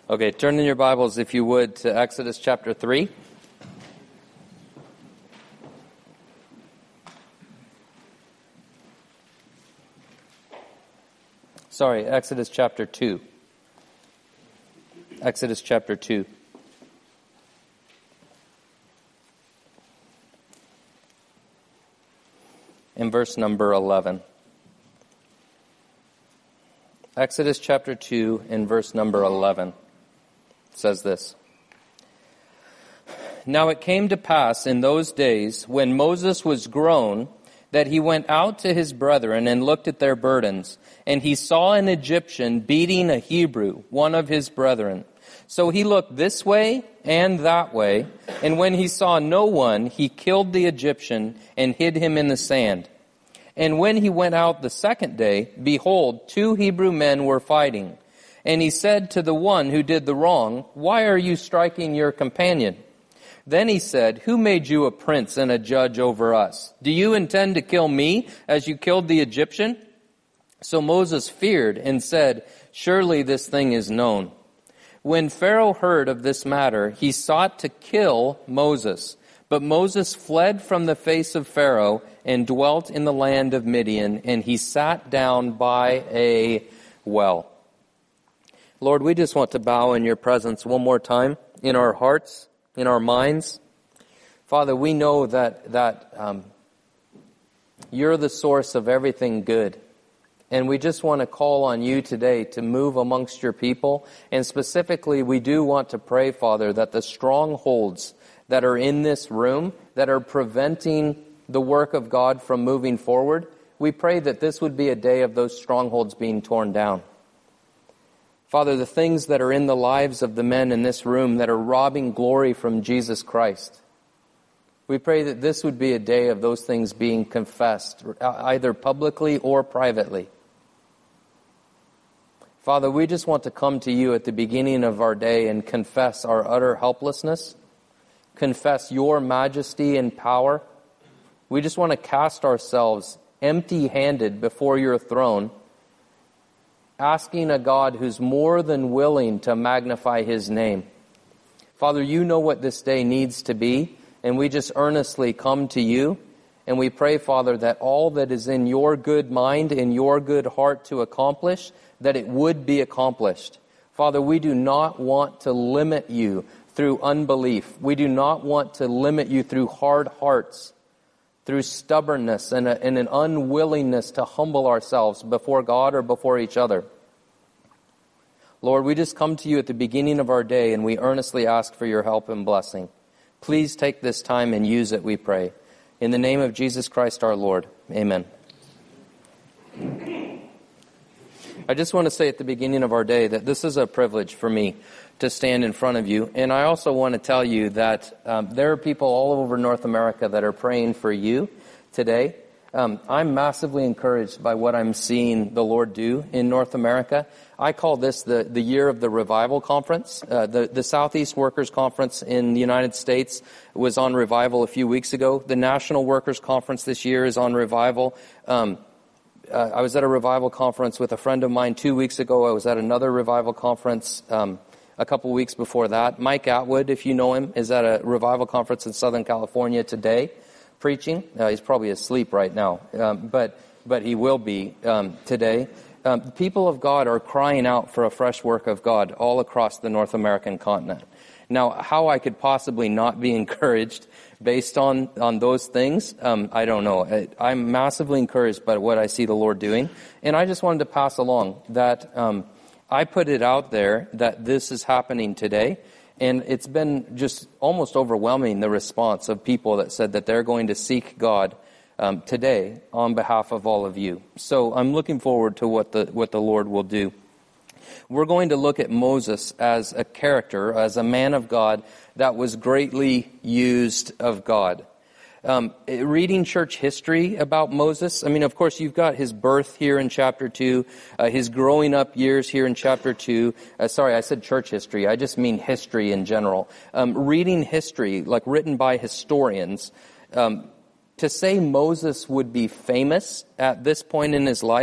Okay, turn in your Bibles, if you would, to Exodus chapter 3. Sorry, Exodus chapter 2. Exodus chapter 2. In verse number 11. Exodus chapter 2 in verse number 11 says this. Now it came to pass in those days when Moses was grown that he went out to his brethren and looked at their burdens, and he saw an Egyptian beating a Hebrew, one of his brethren. So he looked this way and that way, and when he saw no one, he killed the Egyptian and hid him in the sand. And when he went out the second day, behold, 2 Hebrew men were fighting. And he said to the one who did the wrong, "Why are you striking your companion?" Then he said, "Who made you a prince and a judge over us? Do you intend to kill me as you killed the Egyptian?" So Moses feared and said, "Surely this thing is known." When Pharaoh heard of this matter, he sought to kill Moses. But Moses fled from the face of Pharaoh and dwelt in the land of Midian, and he sat down by a well. Lord, we just want to bow in your presence one more time, in our hearts, in our minds. Father, we know that you're the source of everything good. And we just want to call on you today to move amongst your people. And specifically, we do want to pray, Father, that the strongholds that are in this room, that are preventing the work of God from moving forward, we pray that this would be a day of those strongholds being torn down. Father, the things that are in the lives of the men in this room that are robbing glory from Jesus Christ, we pray that this would be a day of those things being confessed, either publicly or privately. Father, we just want to come to you at the beginning of our day and confess our utter helplessness, confess your majesty and power. We just want to cast ourselves empty-handed before your throne, asking a God who's more than willing to magnify his name. Father, you know what this day needs to be, and we just earnestly come to you, and we pray, Father, that all that is in your good mind and your good heart to accomplish, that it would be accomplished. Father, we do not want to limit you through unbelief. We do not want to limit you through hard hearts, through stubbornness and an unwillingness to humble ourselves before God or before each other. Lord, we just come to you at the beginning of our day, and we earnestly ask for your help and blessing. Please take this time and use it, we pray. In the name of Jesus Christ our Lord, amen. I just want to say at the beginning of our day that this is a privilege for me to stand in front of you. And I also want to tell you that there are people all over North America that are praying for you today. I'm massively encouraged by what I'm seeing the Lord do in North America. I call this the year of the revival conference. The Southeast Workers Conference in the United States was on revival a few weeks ago. The National Workers Conference this year is on revival. I was at a revival conference with a friend of mine 2 weeks ago. I was at another revival conference a couple weeks before that. Mike Atwood, if you know him, is at a revival conference in Southern California today, preaching. He's probably asleep right now, but he will be today. People of God are crying out for a fresh work of God all across the North American continent. Now, how I could possibly not be encouraged based on those things, I don't know. I'm massively encouraged by what I see the Lord doing. And I just wanted to pass along that I put it out there that this is happening today. And it's been just almost overwhelming, the response of people that said that they're going to seek God today on behalf of all of you. So I'm looking forward to what the Lord will do. We're going to look at Moses as a character, as a man of God that was greatly used of God. Reading church history about Moses, I mean, of course, you've got his birth here in chapter 2, his growing up years here in chapter 2. Sorry, I said church history. I just mean history in general. Reading history, like written by historians, to say Moses would be famous at this point in his life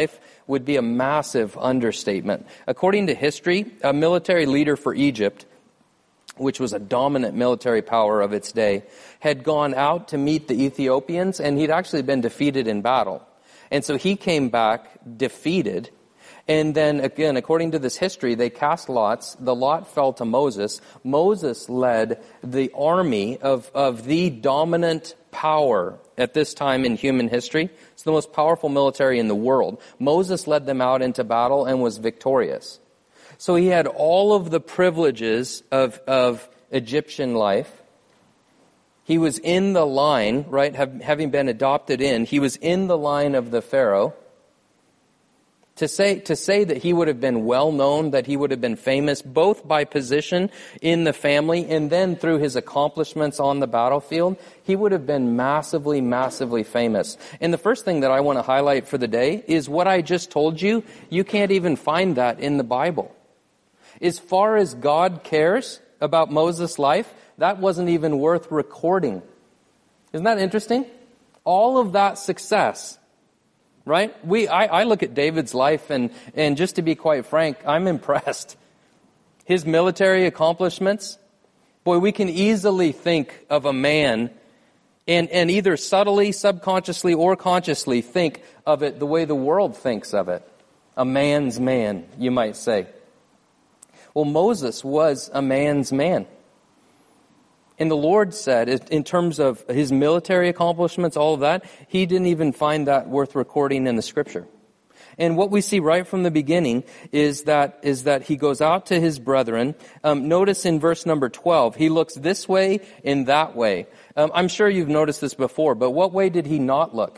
would be a massive understatement. According to history, a military leader for Egypt, which was a dominant military power of its day, had gone out to meet the Ethiopians, and he'd actually been defeated in battle. And so he came back defeated. And then again, according to this history, they cast lots. The lot fell to Moses. Moses led the army of the dominant power at this time in human history. It's the most powerful military in the world. Moses led them out into battle and was victorious. So he had all of the privileges of Egyptian life. He was in the line, right, having been adopted in. He was in the line of the Pharaoh. To say that he would have been well known, that he would have been famous, both by position in the family and then through his accomplishments on the battlefield, he would have been massively, massively famous. And the first thing that I want to highlight for the day is what I just told you. You can't even find that in the Bible. As far as God cares about Moses' life, that wasn't even worth recording. Isn't that interesting? All of that success, right? I look at David's life and just to be quite frank, I'm impressed. His military accomplishments, boy, we can easily think of a man and either subtly, subconsciously, or consciously think of it the way the world thinks of it. A man's man, you might say. Well, Moses was a man's man. And the Lord said, in terms of his military accomplishments, all of that, he didn't even find that worth recording in the Scripture. And what we see right from the beginning is that he goes out to his brethren. Notice in verse number 12, he looks this way and that way. I'm sure you've noticed this before, but what way did he not look?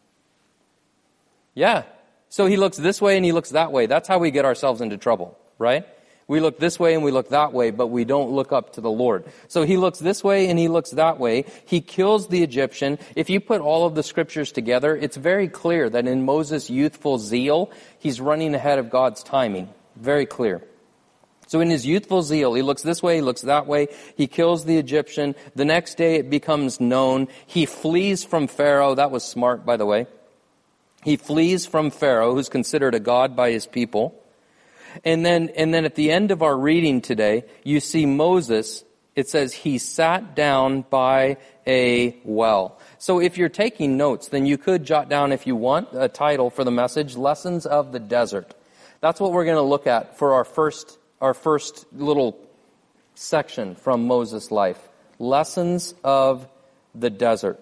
Yeah. So he looks this way and he looks that way. That's how we get ourselves into trouble, right? We look this way and we look that way, but we don't look up to the Lord. So he looks this way and he looks that way. He kills the Egyptian. If you put all of the scriptures together, it's very clear that in Moses' youthful zeal, he's running ahead of God's timing. Very clear. So in his youthful zeal, he looks this way, he looks that way. He kills the Egyptian. The next day it becomes known. He flees from Pharaoh. That was smart, by the way. He flees from Pharaoh, who's considered a god by his people. And then at the end of our reading today, you see Moses, it says he sat down by a well. So if you're taking notes, then you could jot down, if you want, a title for the message, Lessons of the Desert. That's what we're going to look at for our first little section from Moses' life. Lessons of the Desert.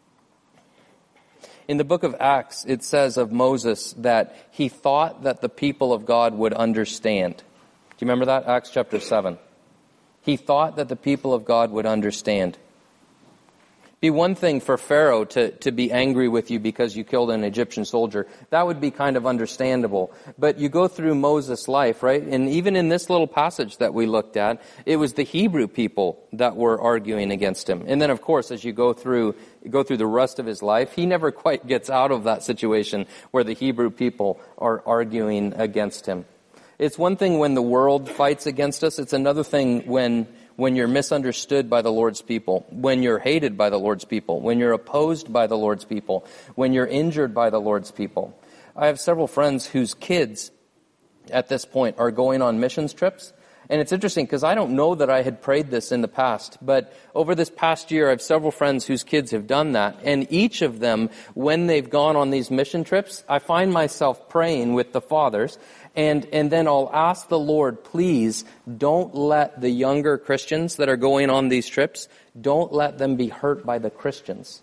In the book of Acts, it says of Moses that he thought that the people of God would understand. Do you remember that? Acts chapter 7. He thought that the people of God would understand. Be one thing for Pharaoh to be angry with you because you killed an Egyptian soldier. That would be kind of understandable. But you go through Moses' life, right? And even in this little passage that we looked at, it was the Hebrew people that were arguing against him. And then, of course, as you go through the rest of his life, he never quite gets out of that situation where the Hebrew people are arguing against him. It's one thing when the world fights against us. It's another thing when you're misunderstood by the Lord's people, when you're hated by the Lord's people, when you're opposed by the Lord's people, when you're injured by the Lord's people. I have several friends whose kids at this point are going on missions trips. And it's interesting because I don't know that I had prayed this in the past, but over this past year I have several friends whose kids have done that. And each of them, when they've gone on these mission trips, I find myself praying with the fathers. And then I'll ask the Lord, please don't let the younger Christians that are going on these trips, don't let them be hurt by the Christians.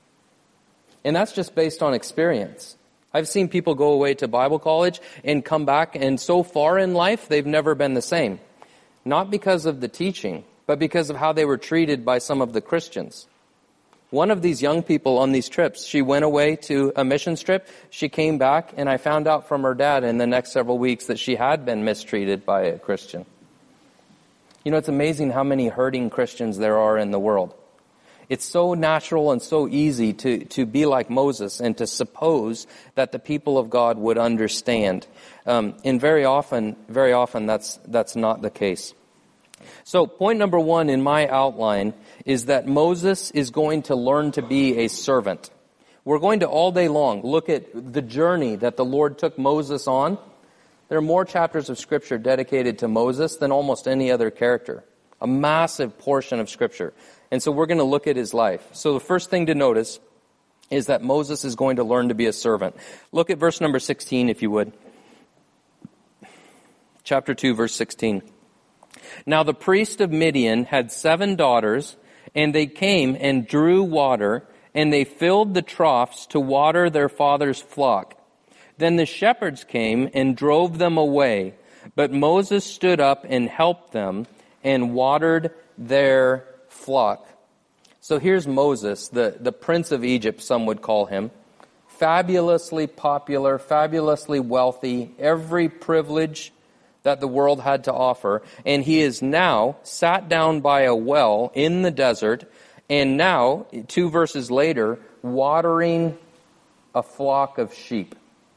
And that's just based on experience. I've seen people go away to Bible college and come back, and so far in life, they've never been the same. Not because of the teaching, but because of how they were treated by some of the Christians. One of these young people on these trips, she went away to a missions trip. She came back, and I found out from her dad in the next several weeks that she had been mistreated by a Christian. You know, it's amazing how many hurting Christians there are in the world. It's so natural and so easy to be like Moses and to suppose that the people of God would understand. And very often that's not the case. So point number one in my outline is that Moses is going to learn to be a servant. We're going to all day long look at the journey that the Lord took Moses on. There are more chapters of Scripture dedicated to Moses than almost any other character. A massive portion of Scripture. And so we're going to look at his life. So the first thing to notice is that Moses is going to learn to be a servant. Look at verse number 16, if you would. Chapter 2, verse 16. Now the priest of Midian had 7 daughters, and they came and drew water, and they filled the troughs to water their father's flock. Then the shepherds came and drove them away, but Moses stood up and helped them and watered their flock. So here's Moses, the prince of Egypt, some would call him. Fabulously popular, fabulously wealthy, every privilege that the world had to offer. And he is now sat down by a well in the desert, and now, 2 verses later, watering a flock of sheep.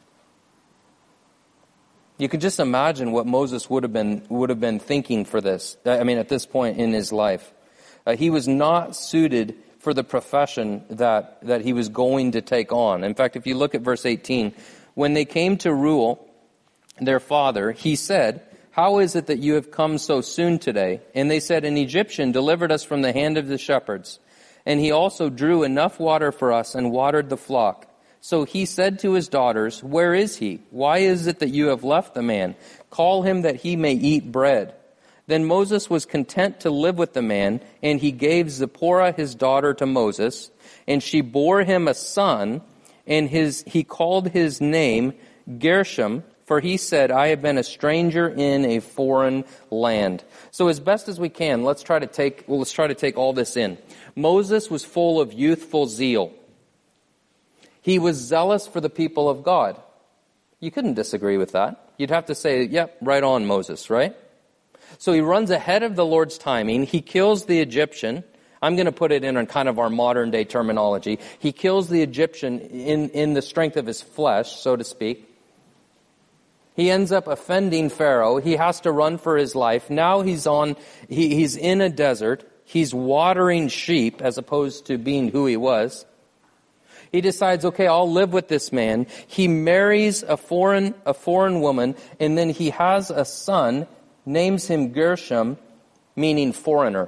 You can just imagine what Moses would have been thinking for this. I mean, at this point in his life. He was not suited for the profession that he was going to take on. In fact, if you look at verse 18, when they came to Reuel, their father, he said, "How is it that you have come so soon today?" And they said, "An Egyptian delivered us from the hand of the shepherds. And he also drew enough water for us and watered the flock." So he said to his daughters, "Where is he? Why is it that you have left the man? Call him that he may eat bread." Then Moses was content to live with the man, and he gave Zipporah his daughter to Moses, and she bore him a son, and he called his name Gershom, for he said, "I have been a stranger in a foreign land." So as best as we can, let's try to take all this in. Moses was full of youthful zeal. He was zealous for the people of God. You couldn't disagree with that. You'd have to say, yep, right on, Moses, right? So he runs ahead of the Lord's timing. He kills the Egyptian. I'm going to put it in kind of our modern day terminology. He kills the Egyptian in the strength of his flesh, so to speak. He ends up offending Pharaoh. He has to run for his life. Now he's in a desert. He's watering sheep as opposed to being who he was. He decides, okay, I'll live with this man. He marries a foreign woman, and then he has a son, names him Gershom, meaning foreigner.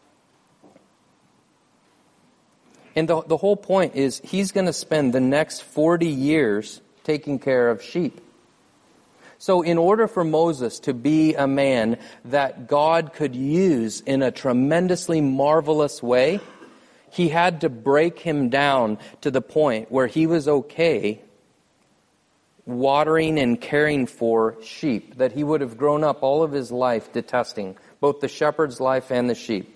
And the whole point is he's going to spend the next 40 years taking care of sheep. So in order for Moses to be a man that God could use in a tremendously marvelous way, he had to break him down to the point where he was okay watering and caring for sheep that he would have grown up all of his life detesting, both the shepherd's life and the sheep.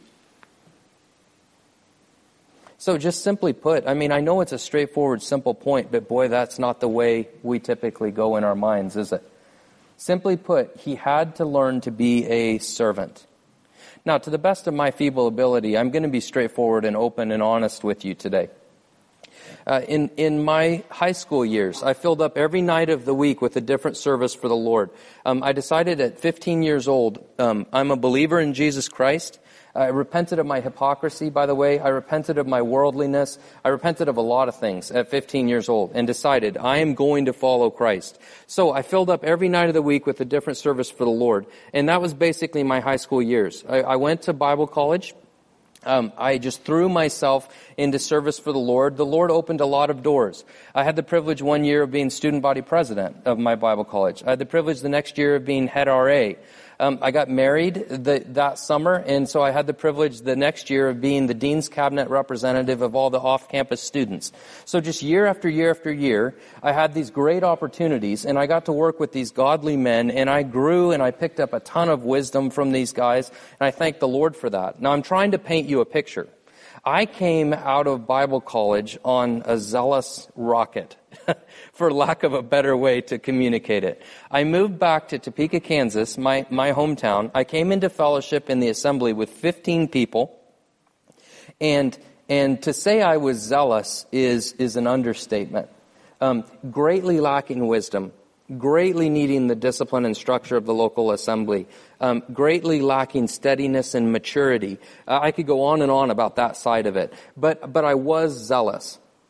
So just simply put, I mean, I know it's a straightforward, simple point, but boy, that's not the way we typically go in our minds, is it? Simply put, he had to learn to be a servant. Now, to the best of my feeble ability, I'm going to be straightforward and open and honest with you today. In my high school years, I filled up every night of the week with a different service for the Lord. I decided at 15 years old, I'm a believer in Jesus Christ. I repented of my hypocrisy, by the way. I repented of my worldliness. I repented of a lot of things at 15 years old and decided I am going to follow Christ. So I filled up every night of the week with a different service for the Lord. And that was basically my high school years. I went to Bible college. I just threw myself into service for the Lord. The Lord opened a lot of doors. I had the privilege one year of being student body president of my Bible college. I had the privilege the next year of being head RA. I got married that summer, and so I had the privilege the next year of being the Dean's Cabinet representative of all the off-campus students. So just year after year after year, I had these great opportunities, and I got to work with these godly men, and I grew and I picked up a ton of wisdom from these guys, and I thank the Lord for that. Now I'm trying to paint you a picture. I came out of Bible college on a zealous rocket, for lack of a better way to communicate it. I moved back to Topeka, Kansas, my hometown. I came into fellowship in the assembly with 15 people. And to say I was zealous is an understatement. Greatly lacking wisdom, greatly needing the discipline and structure of the local assembly, greatly lacking steadiness and maturity. I could go on and on about that side of it. But I was zealous.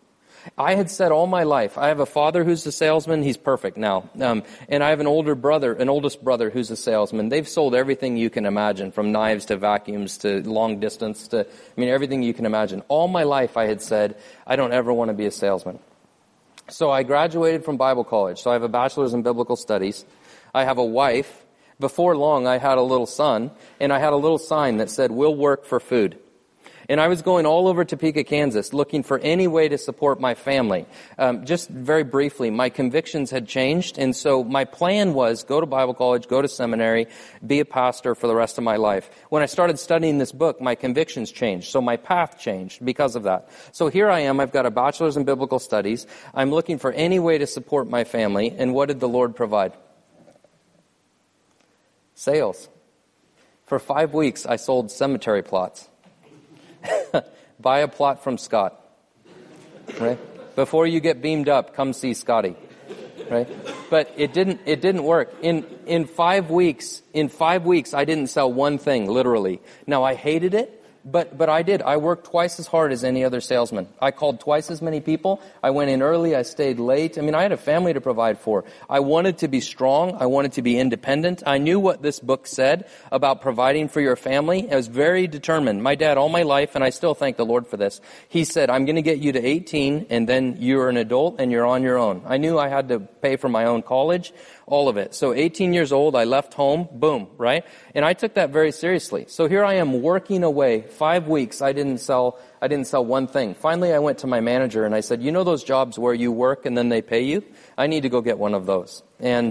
I had said all my life, I have a father who's a salesman. He's perfect now. And I have an oldest brother who's a salesman. They've sold everything you can imagine, from knives to vacuums to long distance to, everything you can imagine. All my life I had said, I don't ever want to be a salesman. So I graduated from Bible college. So I have a bachelor's in biblical studies. I have a wife. Before long, I had a little son, and I had a little sign that said, "We'll work for food." And I was going all over Topeka, Kansas, looking for any way to support my family. Just very briefly, my convictions had changed, and so my plan was go to Bible college, go to seminary, be a pastor for the rest of my life. When I started studying this book, my convictions changed, so my path changed because of that. So here I am, I've got a bachelor's in biblical studies. I'm looking for any way to support my family, and what did the Lord provide? Sales. For 5 weeks, I sold cemetery plots. Buy a plot from Scott. Right? Before you get beamed up, come see Scotty. Right? But it didn't work. In 5 weeks, I didn't sell one thing, literally. Now, I hated it, but I did. I worked twice as hard as any other salesman. I called twice as many people. I went in early. I stayed late. I had a family to provide for. I wanted to be strong. I wanted to be independent. I knew what this book said about providing for your family. I was very determined. My dad, all my life, and I still thank the Lord for this, he said, I'm going to get you to 18, and then you're an adult, and you're on your own. I knew I had to pay for my own college, all of it. So 18 years old, I left home, boom, right? And I took that very seriously. So here I am working away. 5 weeks, I didn't sell one thing. Finally, I went to my manager and I said, you know those jobs where you work and then they pay you? I need to go get one of those. And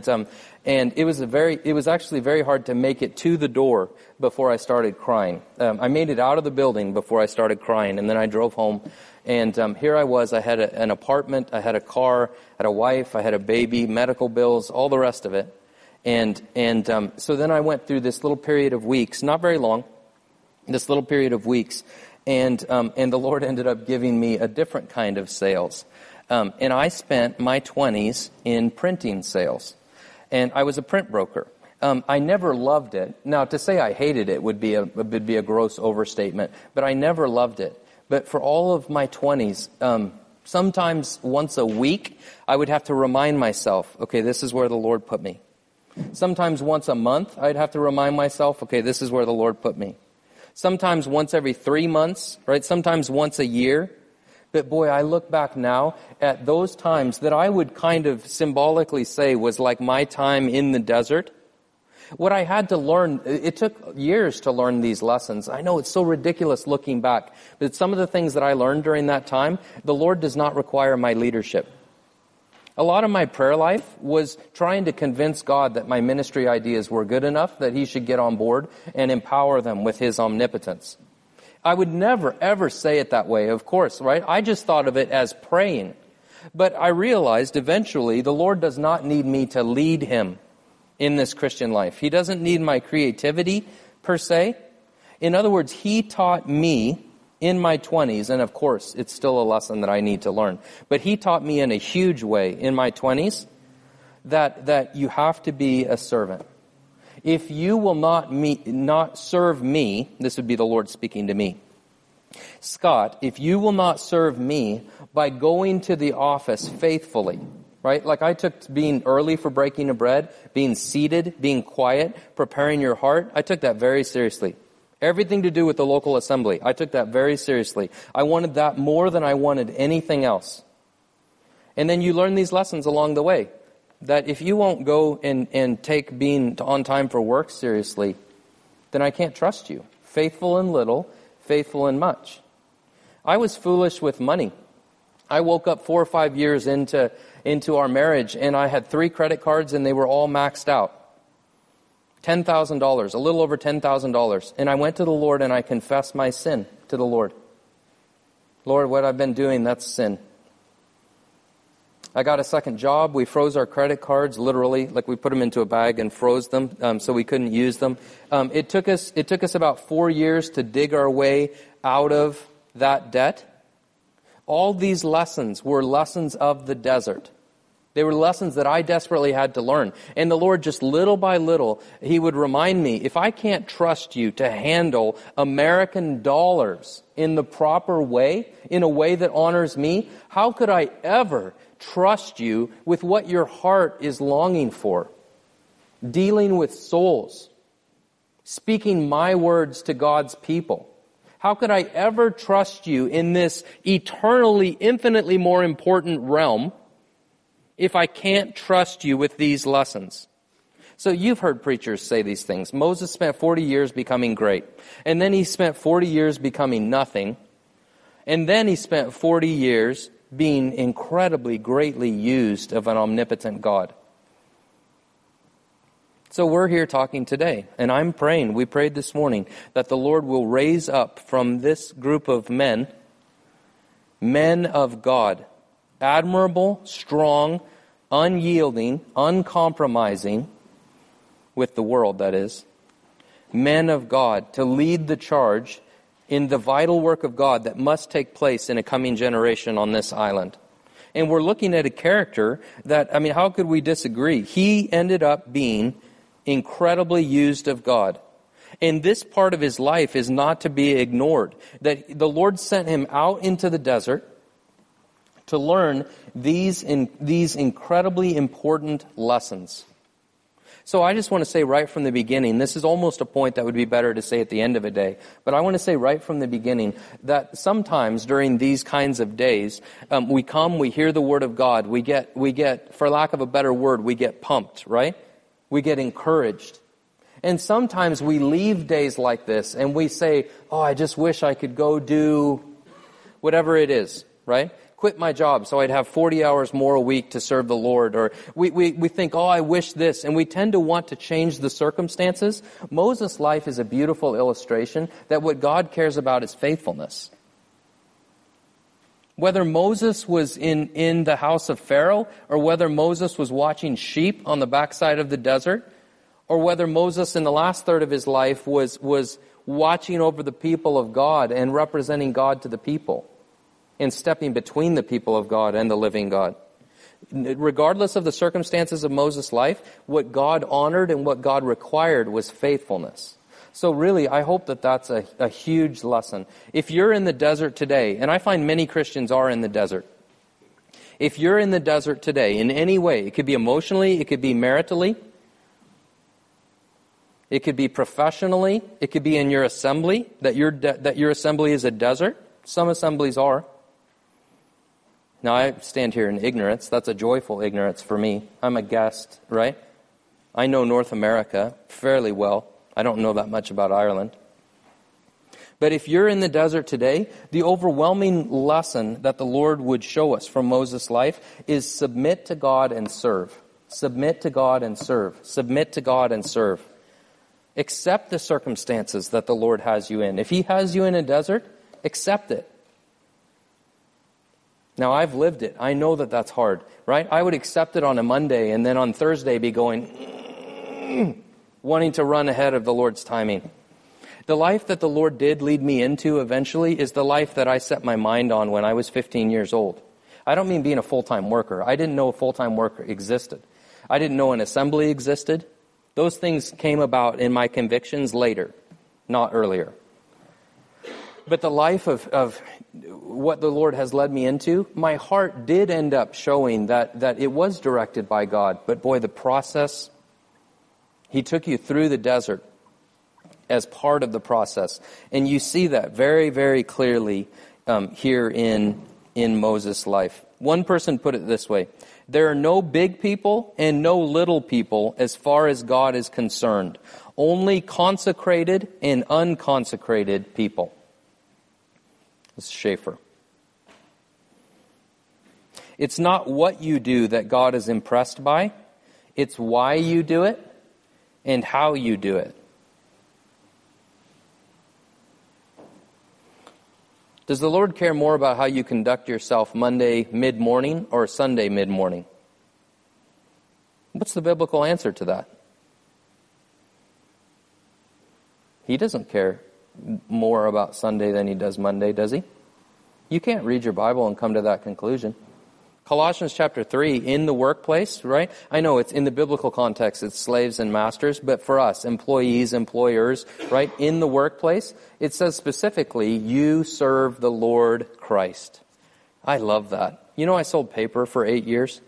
it was actually very hard to make it to the door before I started crying. I made it out of the building before I started crying, and then I drove home. And here I was. I had an apartment, I had a car, I had a wife, I had a baby, medical bills, all the rest of it. And so then I went through this little period of weeks, not very long, this little period of weeks, and the Lord ended up giving me a different kind of sales. And I spent my 20s in printing sales. And I was a print broker. I never loved it. Now, to say I hated it would be a gross overstatement, but I never loved it. But for all of my 20s, sometimes once a week, I would have to remind myself, okay, this is where the Lord put me. Sometimes once a month, I'd have to remind myself, okay, this is where the Lord put me. Sometimes once every 3 months, right? Sometimes once a year. But boy, I look back now at those times that I would kind of symbolically say was like my time in the desert. What I had to learn, it took years to learn these lessons. I know it's so ridiculous looking back, but some of the things that I learned during that time, the Lord does not require my leadership. A lot of my prayer life was trying to convince God that my ministry ideas were good enough, that He should get on board and empower them with His omnipotence. I would never, ever say it that way, of course, right? I just thought of it as praying. But I realized eventually the Lord does not need me to lead Him in this Christian life. He doesn't need my creativity, per se. In other words, He taught me in my 20s, and of course, it's still a lesson that I need to learn, but He taught me in a huge way in my 20s that you have to be a servant. If you will not serve me, this would be the Lord speaking to me. Scott, if you will not serve me by going to the office faithfully, right? Like I took being early for breaking of bread, being seated, being quiet, preparing your heart. I took that very seriously. Everything to do with the local assembly, I took that very seriously. I wanted that more than I wanted anything else. And then you learn these lessons along the way. That if you won't go and take being on time for work seriously, then I can't trust you. Faithful in little, faithful in much. I was foolish with money. I woke up 4 or 5 years into our marriage, and I had 3 credit cards, and they were all maxed out. $10,000, a little over $10,000. And I went to the Lord, and I confessed my sin to the Lord. Lord, what I've been doing, that's sin. I got a second job. We froze our credit cards, literally, like we put them into a bag and froze them so we couldn't use them. It took us about 4 years to dig our way out of that debt. All these lessons were lessons of the desert. They were lessons that I desperately had to learn. And the Lord, just little by little, He would remind me, if I can't trust you to handle American dollars in the proper way, in a way that honors me, how could I ever trust you with what your heart is longing for? Dealing with souls. Speaking my words to God's people. How could I ever trust you in this eternally, infinitely more important realm if I can't trust you with these lessons? So you've heard preachers say these things. Moses spent 40 years becoming great. And then he spent 40 years becoming nothing. And then he spent 40 years being incredibly, greatly used of an omnipotent God. So we're here talking today, and I'm praying, we prayed this morning, that the Lord will raise up from this group of men of God, admirable, strong, unyielding, uncompromising, with the world, that is, men of God to lead the charge in the vital work of God that must take place in a coming generation on this island. And we're looking at a character that, how could we disagree? He ended up being incredibly used of God. And this part of his life is not to be ignored. That the Lord sent him out into the desert to learn these incredibly important lessons. So I just want to say right from the beginning, this is almost a point that would be better to say at the end of a day, but I want to say right from the beginning that sometimes during these kinds of days, we hear the Word of God, we get, for lack of a better word, we get pumped, right? We get encouraged. And sometimes we leave days like this and we say, oh, I just wish I could go do whatever it is, right? Quit my job so I'd have 40 hours more a week to serve the Lord. Or we think, oh, I wish this. And we tend to want to change the circumstances. Moses' life is a beautiful illustration that what God cares about is faithfulness. Whether Moses was in the house of Pharaoh, or whether Moses was watching sheep on the backside of the desert, or whether Moses in the last third of his life was watching over the people of God and representing God to the people, and stepping between the people of God and the living God. Regardless of the circumstances of Moses' life, what God honored and what God required was faithfulness. So really, I hope that that's a huge lesson. If you're in the desert today, and I find many Christians are in the desert. If you're in the desert today in any way, it could be emotionally, it could be maritally, it could be professionally, it could be in your assembly, that your assembly is a desert. Some assemblies are. Now, I stand here in ignorance. That's a joyful ignorance for me. I'm a guest, right? I know North America fairly well. I don't know that much about Ireland. But if you're in the desert today, the overwhelming lesson that the Lord would show us from Moses' life is submit to God and serve. Submit to God and serve. Submit to God and serve. Accept the circumstances that the Lord has you in. If He has you in a desert, accept it. Now, I've lived it. I know that that's hard, right? I would accept it on a Monday and then on Thursday be going, wanting to run ahead of the Lord's timing. The life that the Lord did lead me into eventually is the life that I set my mind on when I was 15 years old. I don't mean being a full-time worker. I didn't know a full-time worker existed. I didn't know an assembly existed. Those things came about in my convictions later, not earlier. But the life of what the Lord has led me into, my heart did end up showing that it was directed by God. But boy, the process, He took you through the desert as part of the process. And you see that very, very clearly here in Moses' life. One person put it this way: there are no big people and no little people as far as God is concerned. Only consecrated and unconsecrated people. This is Schaeffer. It's not what you do that God is impressed by. It's why you do it and how you do it. Does the Lord care more about how you conduct yourself Monday mid-morning or Sunday mid-morning? What's the biblical answer to that? He doesn't care more about Sunday than He does Monday, does He? You can't read your Bible and come to that conclusion. Colossians chapter 3, in the workplace, right? I know it's in the biblical context, it's slaves and masters, but for us, employees, employers, right? In the workplace, it says specifically, you serve the Lord Christ. I love that. You know, I sold paper for 8 years.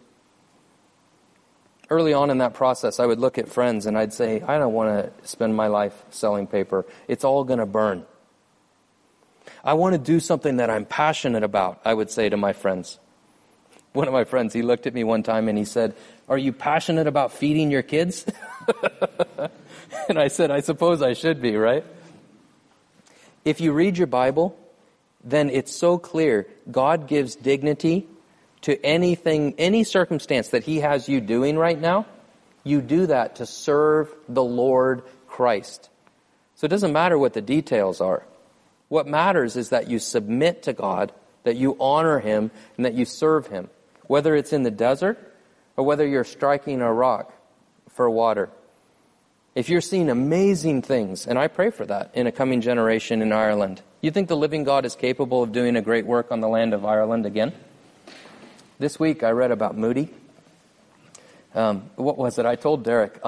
Early on in that process, I would look at friends and I'd say, I don't want to spend my life selling paper. It's all going to burn. I want to do something that I'm passionate about, I would say to my friends. One of my friends, he looked at me one time and he said, are you passionate about feeding your kids? And I said, I suppose I should be, right? If you read your Bible, then it's so clear God gives dignity to anything, any circumstance that He has you doing right now. You do that to serve the Lord Christ. So it doesn't matter what the details are. What matters is that you submit to God, that you honor Him, and that you serve Him. Whether it's in the desert or whether you're striking a rock for water. If you're seeing amazing things, and I pray for that in a coming generation in Ireland, you think the living God is capable of doing a great work on the land of Ireland again? This week I read about Moody. What was it? I told Derek,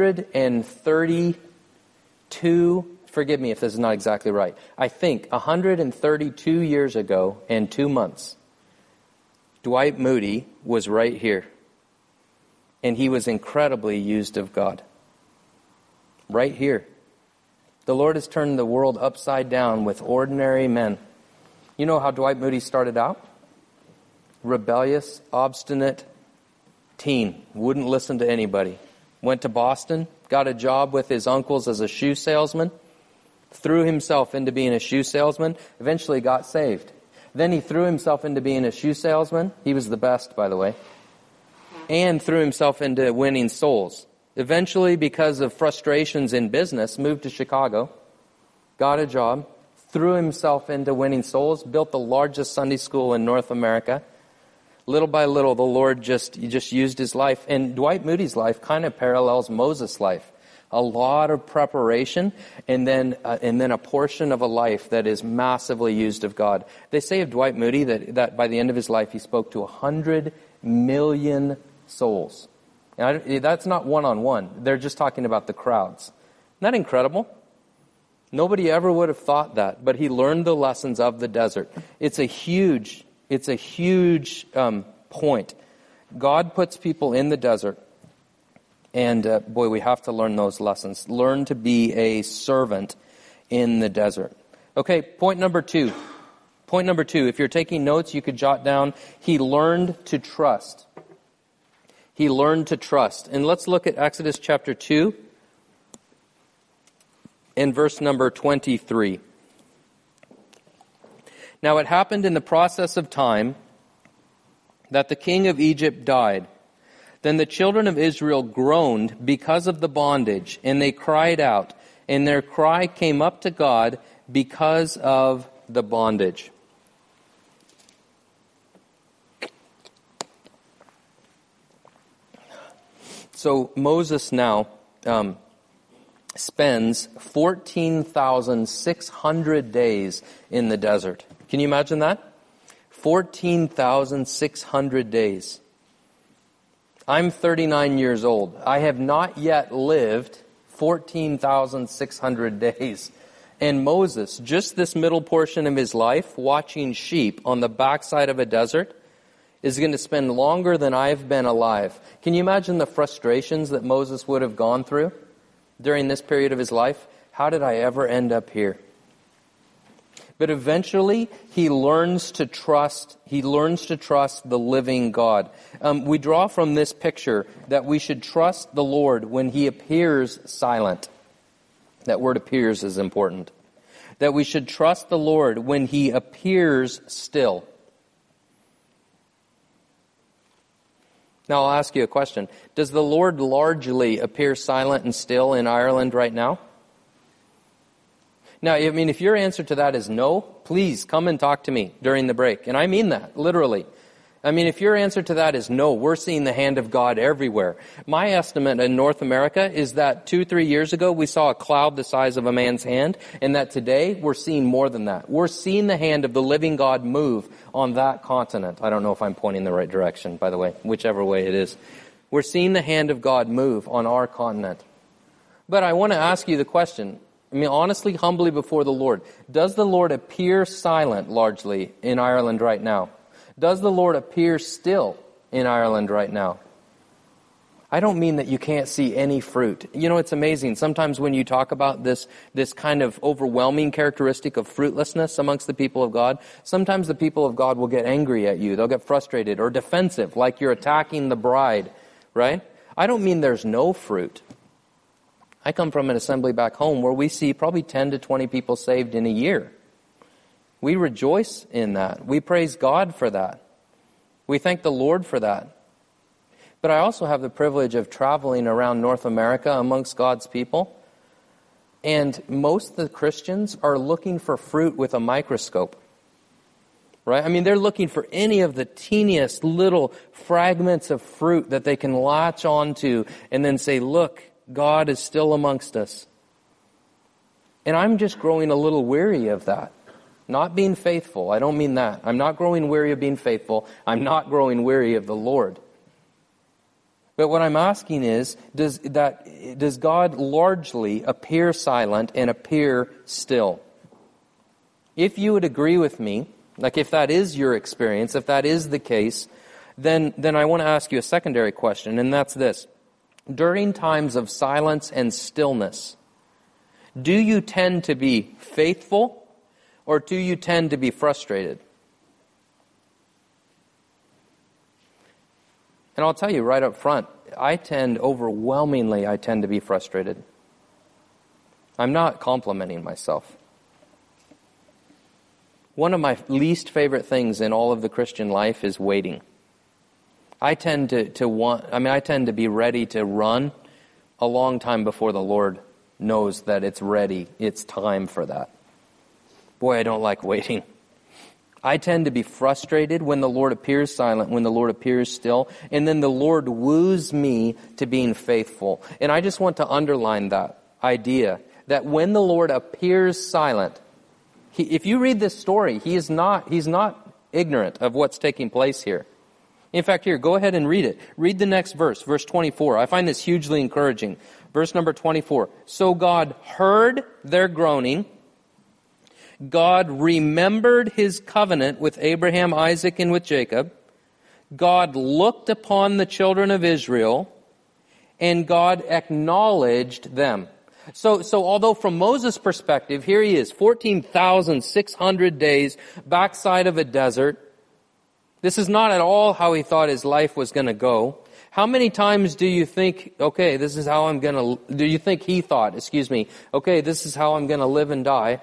132, forgive me if this is not exactly right, I think 132 years ago and 2 months, Dwight Moody was right here. And he was incredibly used of God. Right here. The Lord has turned the world upside down with ordinary men. You know how Dwight Moody started out? Rebellious, obstinate teen. Wouldn't listen to anybody. Went to Boston, got a job with his uncles as a shoe salesman, threw himself into being a shoe salesman, eventually got saved. Then he threw himself into being a shoe salesman. He was the best, by the way. And threw himself into winning souls. Eventually, because of frustrations in business, moved to Chicago, got a job, threw himself into winning souls, built the largest Sunday school in North America. Little by little, the Lord just used his life. And Dwight Moody's life kind of parallels Moses' life. A lot of preparation, and then a portion of a life that is massively used of God. They say of Dwight Moody that by the end of his life, he spoke to 100 million souls. Now, that's not one-on-one. They're just talking about the crowds. Isn't that incredible? Nobody ever would have thought that, but he learned the lessons of the desert. It's a huge point. God puts people in the desert. And boy, we have to learn those lessons. Learn to be a servant in the desert. Okay, point number 2. Point number 2, if you're taking notes, you could jot down, he learned to trust. He learned to trust. And let's look at Exodus chapter 2 and verse number 23. Now it happened in the process of time that the king of Egypt died. Then the children of Israel groaned because of the bondage, and they cried out, and their cry came up to God because of the bondage. So Moses now spends 14,600 days in the desert. Can you imagine that? 14,600 days. I'm 39 years old. I have not yet lived 14,600 days. And Moses, just this middle portion of his life, watching sheep on the backside of a desert, is going to spend longer than I've been alive. Can you imagine the frustrations that Moses would have gone through during this period of his life? How did I ever end up here? But eventually, he learns to trust the living God. We draw from this picture that we should trust the Lord when He appears silent. That word appears is important. That we should trust the Lord when He appears still. Now I'll ask you a question. Does the Lord largely appear silent and still in Ireland right now? Now, I mean, if your answer to that is no, please come and talk to me during the break. And I mean that, literally. I mean, if your answer to that is no, we're seeing the hand of God everywhere. My estimate in North America is that 2-3 years ago we saw a cloud the size of a man's hand, and that today we're seeing more than that. We're seeing the hand of the living God move on that continent. I don't know if I'm pointing in the right direction, by the way, whichever way it is. We're seeing the hand of God move on our continent. But I want to ask you the question, I mean, honestly, humbly before the Lord, does the Lord appear silent largely in Ireland right now? Does the Lord appear still in Ireland right now? I don't mean that you can't see any fruit. You know, it's amazing. Sometimes when you talk about this kind of overwhelming characteristic of fruitlessness amongst the people of God, sometimes the people of God will get angry at you. They'll get frustrated or defensive, like you're attacking the bride, right? I don't mean there's no fruit. I come from an assembly back home where we see probably 10 to 20 people saved in a year. We rejoice in that. We praise God for that. We thank the Lord for that. But I also have the privilege of traveling around North America amongst God's people. And most of the Christians are looking for fruit with a microscope. Right? I mean, they're looking for any of the teeniest little fragments of fruit that they can latch onto and then say, look, God is still amongst us. And I'm just growing a little weary of that. Not being faithful. I don't mean that. I'm not growing weary of being faithful. I'm not growing weary of the Lord. But what I'm asking is, does God largely appear silent and appear still? If you would agree with me, like if that is your experience, if that is the case, then I want to ask you a secondary question, and that's this. During times of silence and stillness, do you tend to be faithful or do you tend to be frustrated? And I'll tell you right up front, overwhelmingly, I tend to be frustrated. I'm not complimenting myself. One of my least favorite things in all of the Christian life is waiting. I tend to be ready to run a long time before the Lord knows that it's ready. It's time for that. Boy, I don't like waiting. I tend to be frustrated when the Lord appears silent, when the Lord appears still, and then the Lord woos me to being faithful. And I just want to underline that idea, that when the Lord appears silent, if you read this story, he's not ignorant of what's taking place here. In fact, here, go ahead and read it. Read the next verse, verse 24. I find this hugely encouraging. Verse number 24. So God heard their groaning. God remembered his covenant with Abraham, Isaac, and with Jacob. God looked upon the children of Israel, and God acknowledged them. So although from Moses' perspective, here he is, 14,600 days, backside of a desert. This is not at all how he thought his life was going to go. How many times do you think, okay, this is how I'm going to, do you think he thought, okay, this is how I'm going to live and die?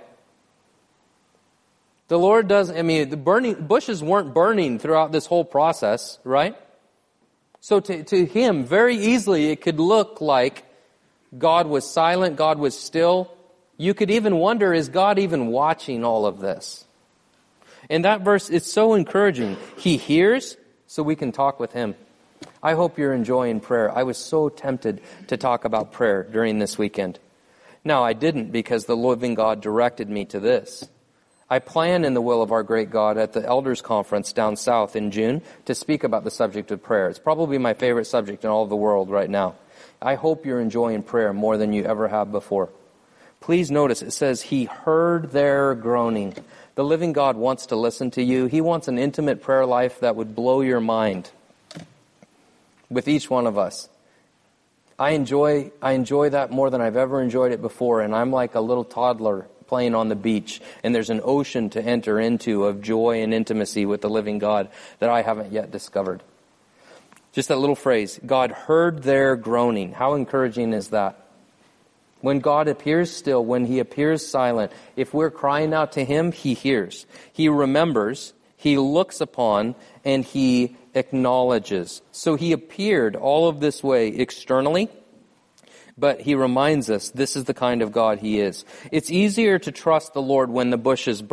The Lord the bushes weren't burning throughout this whole process, right? So to him, very easily, it could look like God was silent, God was still. You could even wonder, is God even watching all of this? And that verse is so encouraging. He hears, so we can talk with him. I hope you're enjoying prayer. I was so tempted to talk about prayer during this weekend. Now, I didn't because the living God directed me to this. I plan in the will of our great God at the Elders Conference down south in June to speak about the subject of prayer. It's probably my favorite subject in all of the world right now. I hope you're enjoying prayer more than you ever have before. Please notice it says he heard their groaning. The living God wants to listen to you. He wants an intimate prayer life that would blow your mind with each one of us. I enjoy that more than I've ever enjoyed it before, and I'm like a little toddler playing on the beach, and there's an ocean to enter into of joy and intimacy with the living God that I haven't yet discovered. Just that little phrase, God heard their groaning. How encouraging is that? When God appears still, when he appears silent, if we're crying out to him, he hears. He remembers, he looks upon, and he acknowledges. So he appeared all of this way externally, but he reminds us this is the kind of God he is. It's easier to trust the Lord when the bush is burning.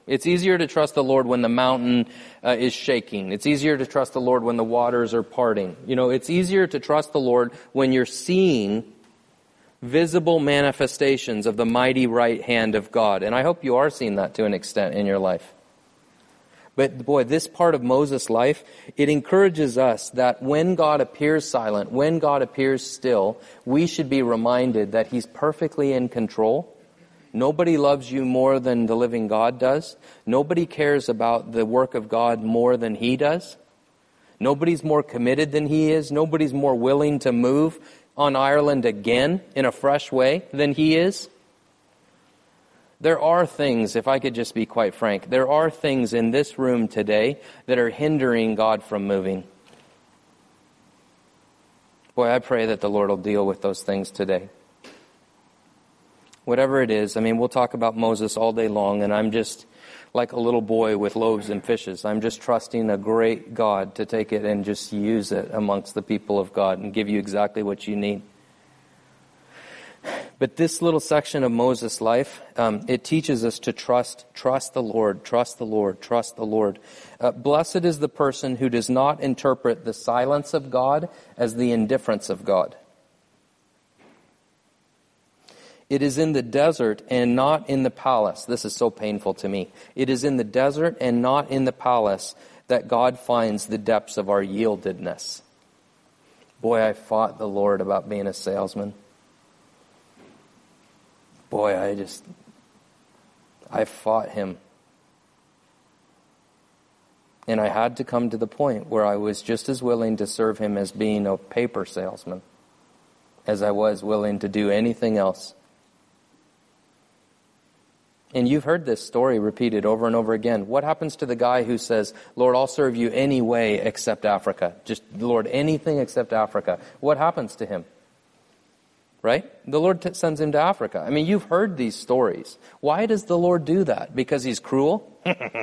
It's easier to trust the Lord when the mountain is shaking. It's easier to trust the Lord when the waters are parting. It's easier to trust the Lord when you're seeing visible manifestations of the mighty right hand of God. And I hope you are seeing that to an extent in your life. But boy, this part of Moses' life, it encourages us that when God appears silent, when God appears still, we should be reminded that He's perfectly in control. Nobody loves you more than the living God does. Nobody cares about the work of God more than He does. Nobody's more committed than He is. Nobody's more willing to move on Ireland again in a fresh way than He is. There are things, if I could just be quite frank, there are things in this room today that are hindering God from moving. Boy, I pray that the Lord will deal with those things today. Whatever it is, we'll talk about Moses all day long, and I'm just like a little boy with loaves and fishes. I'm just trusting a great God to take it and just use it amongst the people of God and give you exactly what you need. But this little section of Moses' life, it teaches us to trust the Lord, trust the Lord, trust the Lord. Blessed is the person who does not interpret the silence of God as the indifference of God. It is in the desert and not in the palace. This is so painful to me. It is in the desert and not in the palace that God finds the depths of our yieldedness. Boy, I fought the Lord about being a salesman. Boy, I fought Him. And I had to come to the point where I was just as willing to serve Him as being a paper salesman as I was willing to do anything else. And you've heard this story repeated over and over again. What happens to the guy who says, Lord, I'll serve you any way except Africa? Just, Lord, anything except Africa. What happens to him? Right? The Lord sends him to Africa. You've heard these stories. Why does the Lord do that? Because He's cruel?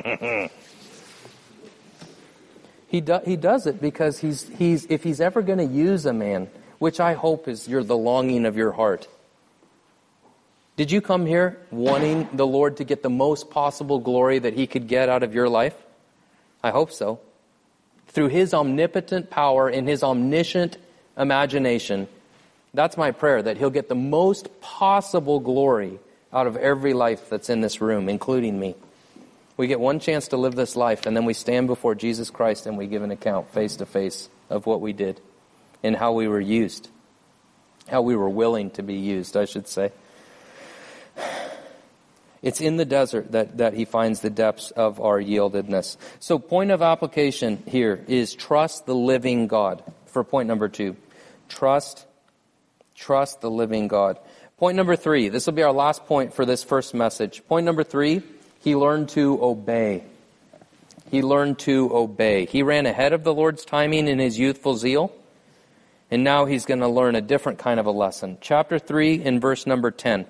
He does it because if He's ever going to use a man, which I hope is the longing of your heart. Did you come here wanting the Lord to get the most possible glory that He could get out of your life? I hope so. Through His omnipotent power and His omniscient imagination, that's my prayer, that He'll get the most possible glory out of every life that's in this room, including me. We get one chance to live this life, and then we stand before Jesus Christ and we give an account face to face of what we did and how we were used. How we were willing to be used, I should say. It's in the desert that He finds the depths of our yieldedness. So point of application here is trust the living God. For point number 2, trust the living God. Point number 3, this will be our last point for this first message. Point number 3, he learned to obey. He learned to obey. He ran ahead of the Lord's timing in his youthful zeal, and now he's going to learn a different kind of a lesson. Chapter 3 in verse number 10.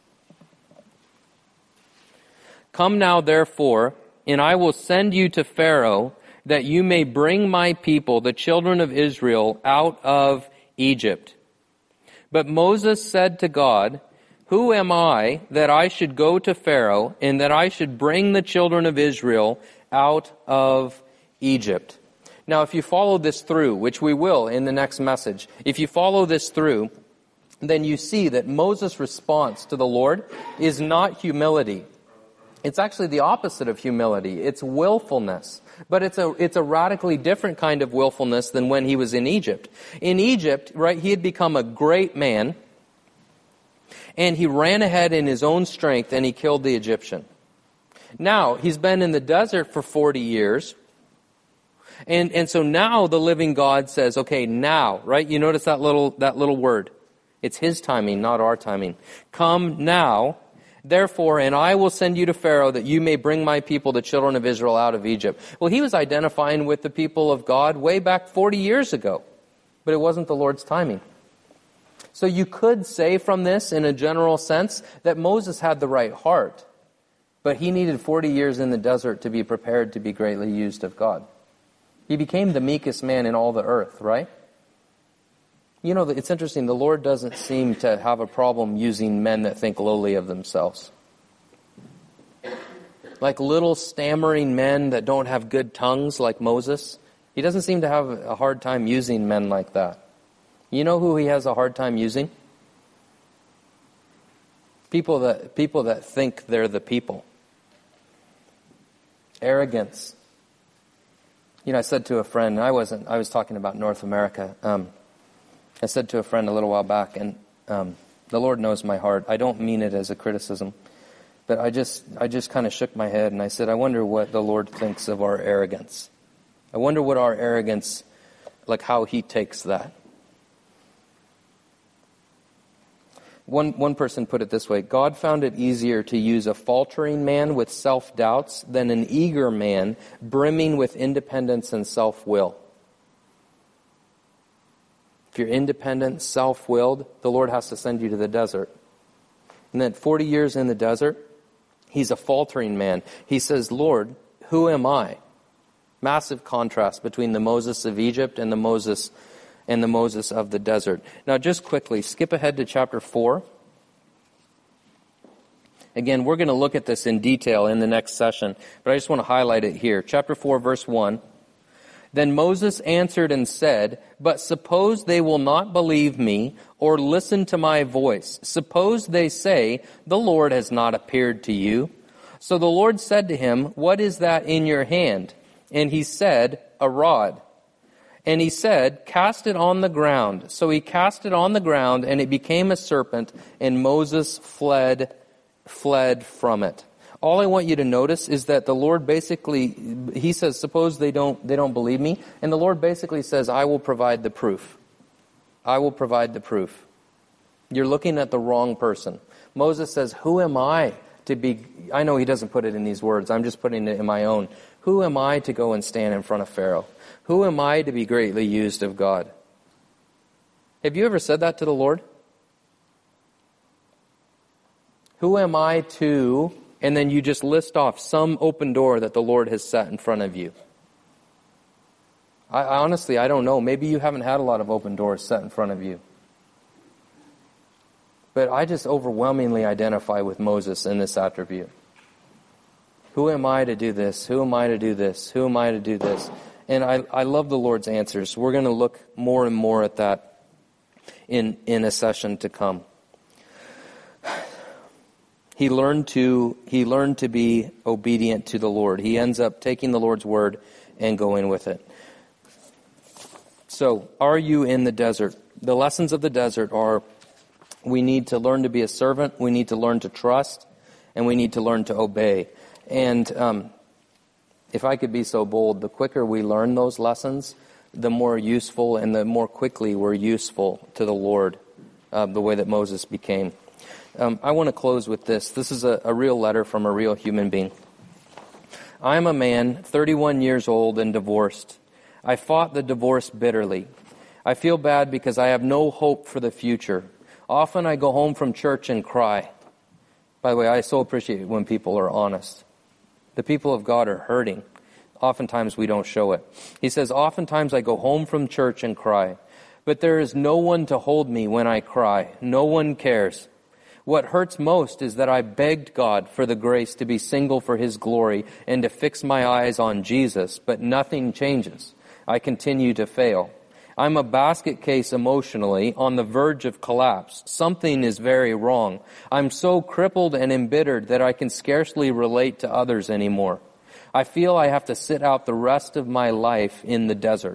Come now, therefore, and I will send you to Pharaoh, that you may bring my people, the children of Israel, out of Egypt. But Moses said to God, Who am I that I should go to Pharaoh, and that I should bring the children of Israel out of Egypt? Now, if you follow this through, which we will in the next message, if you follow this through, then you see that Moses' response to the Lord is not humility. It's actually the opposite of humility. It's willfulness. But it's a radically different kind of willfulness than when he was in Egypt. In Egypt, right, he had become a great man, and he ran ahead in his own strength and he killed the Egyptian. Now, he's been in the desert for 40 years. And so now the living God says, okay, now, right? You notice that little word. It's His timing, not our timing. Come now. Therefore, and I will send you to Pharaoh that you may bring my people, the children of Israel, out of Egypt. Well, he was identifying with the people of God way back 40 years ago, but it wasn't the Lord's timing. So you could say from this, in a general sense, that Moses had the right heart, but he needed 40 years in the desert to be prepared to be greatly used of God. He became the meekest man in all the earth, right? You know, it's interesting, the Lord doesn't seem to have a problem using men that think lowly of themselves. like little stammering men that don't have good tongues like Moses. He doesn't seem to have a hard time using men like that. You know who he has a hard time using? People that think they're the people. Arrogance. You know, I said to a friend, I was talking about North America. I said to a friend a little while back, and the Lord knows my heart. I don't mean it as a criticism, but I just kind of shook my head and I said, I wonder what the Lord thinks of our arrogance. I wonder what our arrogance, like how he takes that. One person put it this way: God found it easier to use a faltering man with self-doubts than an eager man brimming with independence and self-will. If you're independent, self-willed, the Lord has to send you to the desert. And then 40 years in the desert, he's a faltering man. He says, Lord, who am I? Massive contrast between the Moses of Egypt and the Moses of the desert. Now, just quickly, skip ahead to chapter 4. Again, we're going to look at this in detail in the next session, but I just want to highlight it here. Chapter 4, verse 1. Then Moses answered and said, but suppose they will not believe me or listen to my voice. Suppose they say, the Lord has not appeared to you. So the Lord said to him, what is that in your hand? And he said, a rod. And he said, cast it on the ground. So he cast it on the ground, and it became a serpent, and Moses fled from it. All I want you to notice is that the Lord basically, he says, suppose they don't believe me. And the Lord basically says, I will provide the proof. I will provide the proof. You're looking at the wrong person. Moses says, who am I to be, I know he doesn't put it in these words, I'm just putting it in my own. Who am I to go and stand in front of Pharaoh? Who am I to be greatly used of God? Have you ever said that to the Lord? Who am I to, and then you just list off some open door that the Lord has set in front of you. I honestly, I don't know. Maybe you haven't had a lot of open doors set in front of you. But I just overwhelmingly identify with Moses in this attribute. Who am I to do this? Who am I to do this? Who am I to do this? And I love the Lord's answers. We're going to look more and more at that in a session to come. He learned to be obedient to the Lord. He ends up taking the Lord's word and going with it. So, are you in the desert? The lessons of the desert are, we need to learn to be a servant, we need to learn to trust, and we need to learn to obey. And if I could be so bold, the quicker we learn those lessons, the more useful and the more quickly we're useful to the Lord, the way that Moses became. I want to close with this. This is a real letter from a real human being. I am a man, 31 years old and divorced. I fought the divorce bitterly. I feel bad because I have no hope for the future. Often I go home from church and cry. By the way, I so appreciate when people are honest. The people of God are hurting. Oftentimes we don't show it. He says, oftentimes I go home from church and cry. But there is no one to hold me when I cry. No one cares. What hurts most is that I begged God for the grace to be single for His glory and to fix my eyes on Jesus, but nothing changes. I continue to fail. I'm a basket case emotionally, on the verge of collapse. Something is very wrong. I'm so crippled and embittered that I can scarcely relate to others anymore. I feel I have to sit out the rest of my life in the desert.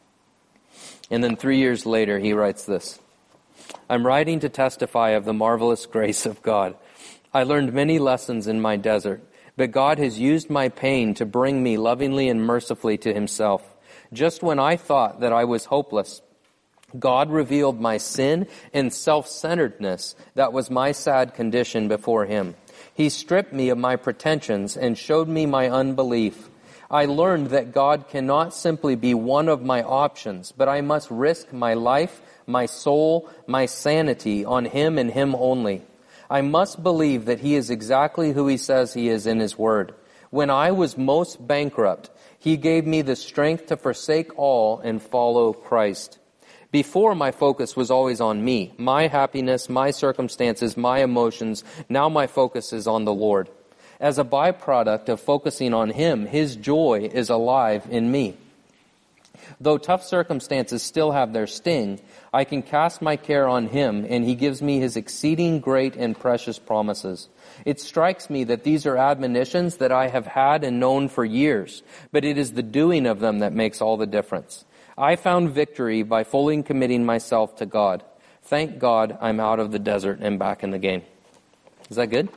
And then 3 years later, he writes this. I'm writing to testify of the marvelous grace of God. I learned many lessons in my desert, but God has used my pain to bring me lovingly and mercifully to Himself. Just when I thought that I was hopeless, God revealed my sin and self-centeredness that was my sad condition before Him. He stripped me of my pretensions and showed me my unbelief. I learned that God cannot simply be one of my options, but I must risk my life, my soul, my sanity on Him and Him only. I must believe that He is exactly who He says He is in His Word. When I was most bankrupt, He gave me the strength to forsake all and follow Christ. Before, my focus was always on me, my happiness, my circumstances, my emotions. Now my focus is on the Lord. As a byproduct of focusing on Him, His joy is alive in me. Though tough circumstances still have their sting, I can cast my care on Him, and He gives me His exceeding great and precious promises. It strikes me that these are admonitions that I have had and known for years, but it is the doing of them that makes all the difference. I found victory by fully committing myself to God. Thank God I'm out of the desert and back in the game. Is that good?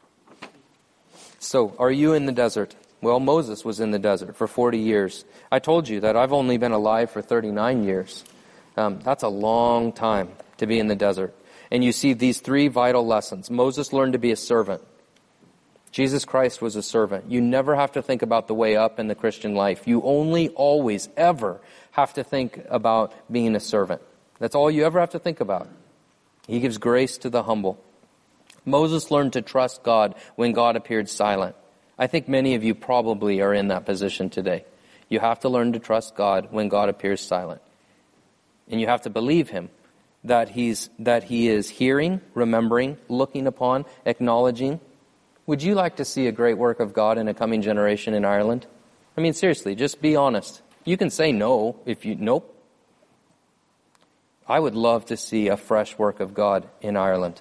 So, are you in the desert? Well, Moses was in the desert for 40 years. I told you that I've only been alive for 39 years. That's a long time to be in the desert. And you see these three vital lessons. Moses learned to be a servant. Jesus Christ was a servant. You never have to think about the way up in the Christian life. You only, always, ever have to think about being a servant. That's all you ever have to think about. He gives grace to the humble. Moses learned to trust God when God appeared silent. I think many of you probably are in that position today. You have to learn to trust God when God appears silent. And you have to believe Him that He is hearing, remembering, looking upon, acknowledging. Would you like to see a great work of God in a coming generation in Ireland? I mean, seriously, just be honest. You can say no nope. I would love to see a fresh work of God in Ireland.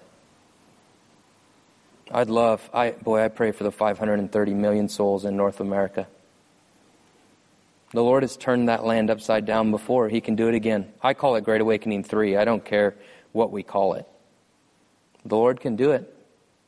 I pray for the 530 million souls in North America. The Lord has turned that land upside down before. He can do it again. I call it Great Awakening 3. I don't care what we call it. The Lord can do it.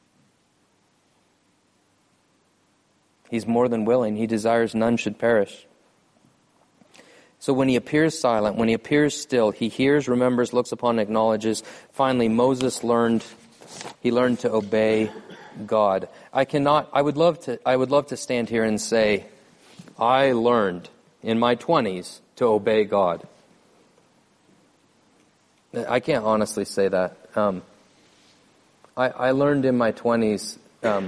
He's more than willing. He desires none should perish. So when He appears silent, when He appears still, He hears, remembers, looks upon, acknowledges. Finally, Moses learned to obey God. I would love to stand here and say, I learned in my 20s to obey God. I can't honestly say that. I learned in my 20s.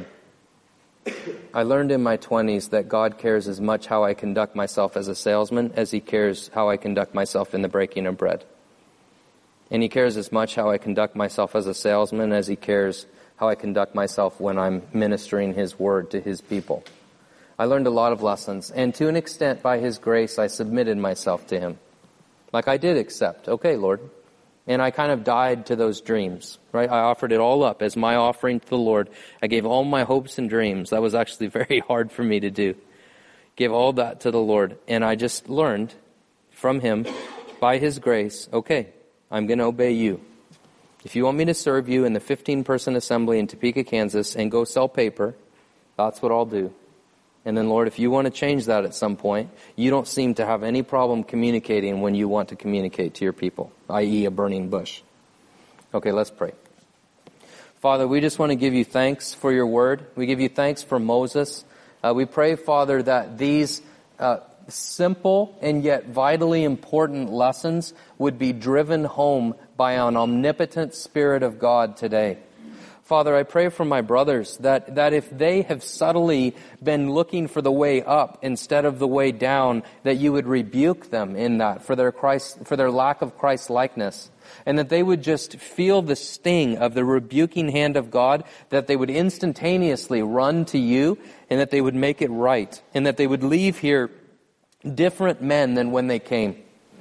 I learned in my 20s that God cares as much how I conduct myself as a salesman as He cares how I conduct myself in the breaking of bread. And He cares as much how I conduct myself as a salesman as He cares how I conduct myself when I'm ministering His word to His people. I learned a lot of lessons, and to an extent, by His grace, I submitted myself to Him. Like I did accept, okay, Lord. And I kind of died to those dreams, right? I offered it all up as my offering to the Lord. I gave all my hopes and dreams. That was actually very hard for me to do. Give all that to the Lord. And I just learned from Him, by His grace, okay, I'm going to obey You. If You want me to serve You in the 15-person assembly in Topeka, Kansas, and go sell paper, that's what I'll do. And then, Lord, if You want to change that at some point, You don't seem to have any problem communicating when You want to communicate to Your people, i.e. a burning bush. Okay, let's pray. Father, we just want to give You thanks for Your word. We give You thanks for Moses. We pray, Father, that these simple and yet vitally important lessons would be driven home by an omnipotent Spirit of God today. Father, I pray for my brothers that if they have subtly been looking for the way up instead of the way down, that You would rebuke them in that for their lack of Christ-likeness. And that they would just feel the sting of the rebuking hand of God, that they would instantaneously run to You, and that they would make it right, and that they would leave here different men than when they came.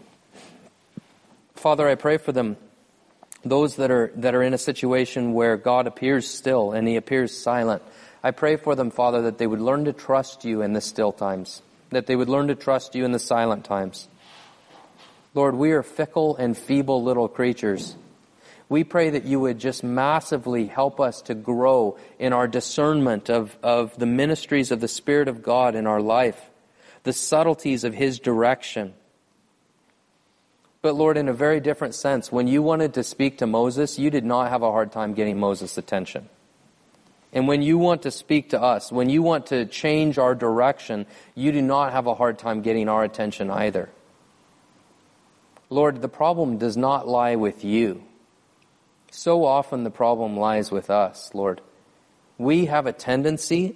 Father, I pray for them. Those that are in a situation where God appears still and He appears silent. I pray for them, Father, that they would learn to trust You in the still times. That they would learn to trust You in the silent times. Lord, we are fickle and feeble little creatures. We pray that You would just massively help us to grow in our discernment of the ministries of the Spirit of God in our life. The subtleties of His direction. But Lord, in a very different sense, when You wanted to speak to Moses, You did not have a hard time getting Moses' attention. And when You want to speak to us, when You want to change our direction, You do not have a hard time getting our attention either. Lord, the problem does not lie with You. So often the problem lies with us, Lord. I have a tendency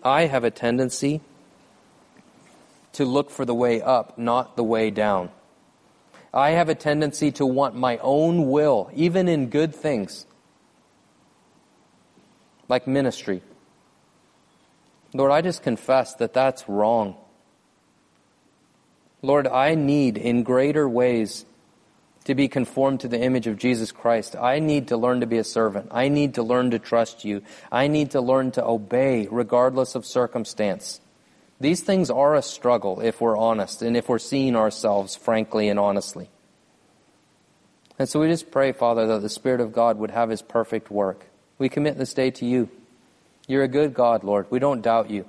to look for the way up, not the way down. I have a tendency to want my own will, even in good things, like ministry. Lord, I just confess that that's wrong. Lord, I need in greater ways to be conformed to the image of Jesus Christ. I need to learn to be a servant. I need to learn to trust you. I need to learn to obey regardless of circumstance. These things are a struggle if we're honest and if we're seeing ourselves frankly and honestly. And so we just pray, Father, that the Spirit of God would have His perfect work. We commit this day to you. You're a good God, Lord. We don't doubt you.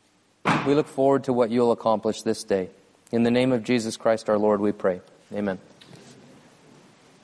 We look forward to what you'll accomplish this day. In the name of Jesus Christ our Lord, we pray. Amen.